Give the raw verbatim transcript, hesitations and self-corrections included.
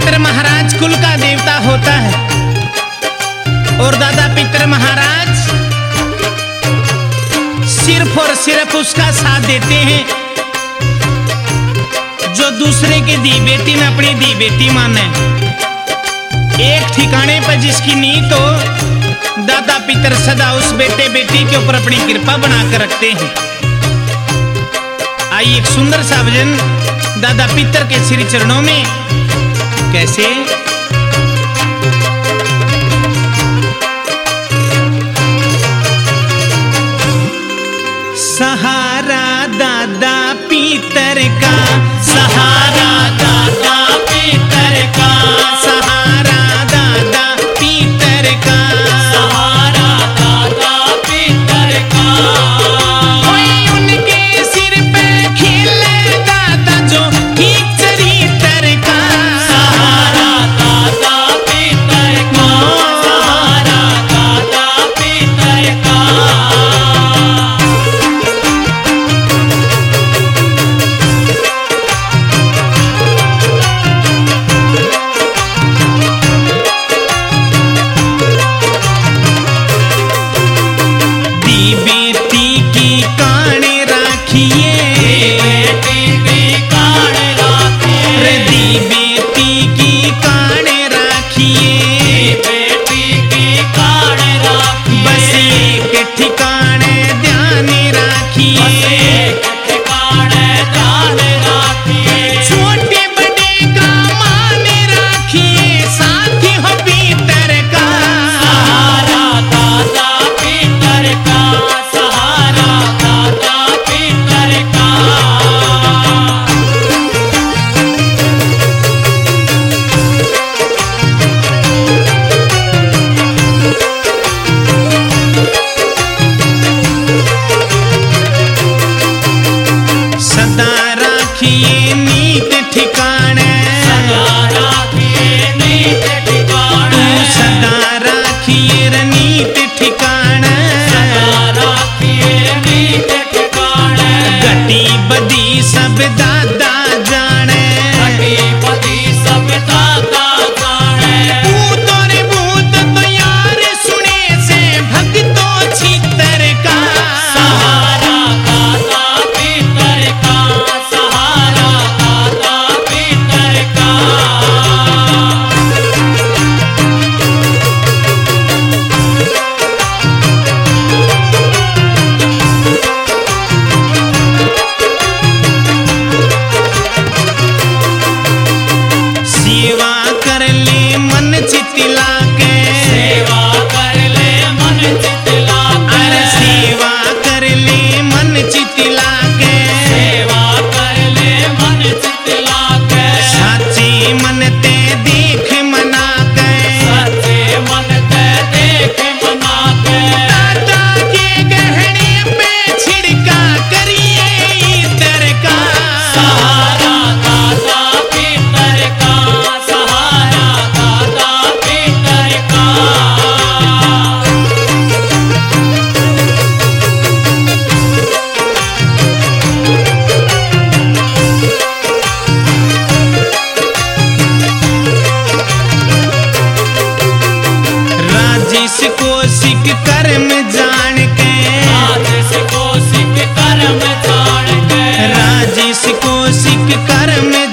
पितर महाराज कुल का देवता होता है और दादा पितर महाराज सिर्फ और सिर्फ उसका साथ देते हैं जो दूसरे की दी बेटी में अपनी दी बेटी माने। एक ठिकाने पर जिसकी नींव हो दादा पितर सदा उस बेटे बेटी के ऊपर अपनी कृपा बनाकर रखते हैं। आइए एक सुंदर सा भजन दादा पितर के श्री चरणों में। कैसे? सहारा दादा पितर का, सहारा दादा पितर का, सहारा दादा पितर का, सहारा दादा पितर का। कोई उनके सिर पे खिले दादा जो ठीक चरित्र का, सहारा दादा पितर का, सहारा दादा पितर का। कर्म